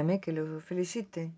Permítame que lo felicite.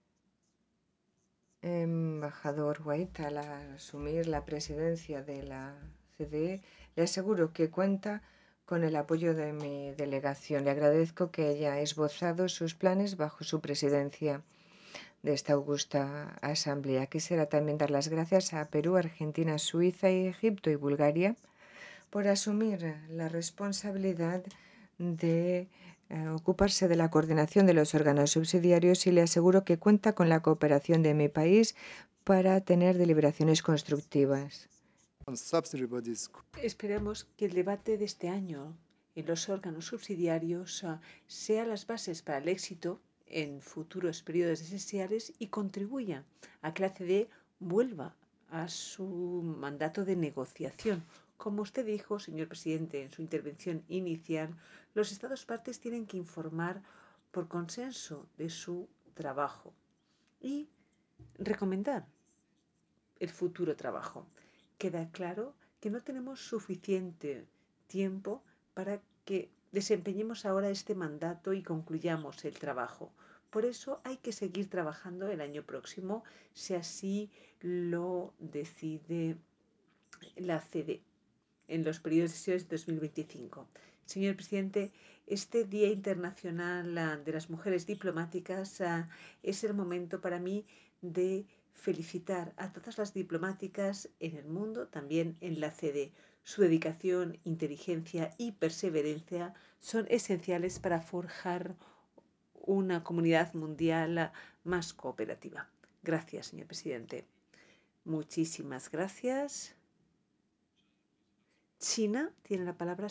Embajador White, al asumir la presidencia de la CDE, le aseguro que cuenta con el apoyo de mi delegación. Le agradezco que haya esbozado sus planes bajo su presidencia de esta augusta asamblea. Quisiera también dar las gracias a Perú, Argentina, Suiza, Egipto y Bulgaria por asumir la responsabilidad de ocuparse de la coordinación de los órganos subsidiarios, y le aseguro que cuenta con la cooperación de mi país para tener deliberaciones constructivas. Esperamos que el debate de este año en los órganos subsidiarios sea las bases para el éxito en futuros periodos sesiales y contribuya a que la CDE vuelva a su mandato de negociación. Como usted dijo, señor presidente, en su intervención inicial, los Estados partes tienen que informar por consenso de su trabajo y recomendar el futuro trabajo. Queda claro que no tenemos suficiente tiempo para que desempeñemos ahora este mandato y concluyamos el trabajo. Por eso hay que seguir trabajando el año próximo, si así lo decide la CDE en los periodos de sesiones de 2025. Señor presidente, este Día Internacional de las Mujeres Diplomáticas es el momento para mí de felicitar a todas las diplomáticas en el mundo, también en la CDE. Su dedicación, inteligencia y perseverancia son esenciales para forjar una comunidad mundial más cooperativa. Gracias, señor presidente. Muchísimas gracias. China tiene la palabra.